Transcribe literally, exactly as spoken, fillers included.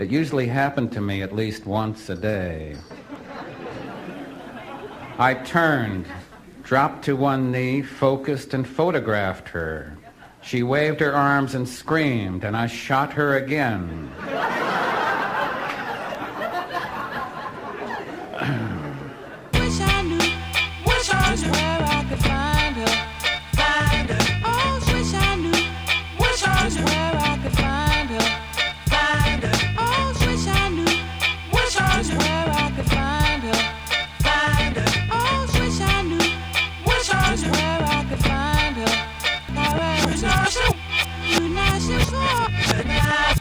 It usually happened to me at least once a day. I turned, dropped to one knee, focused, and photographed her. She waved her arms and screamed, and I shot her again.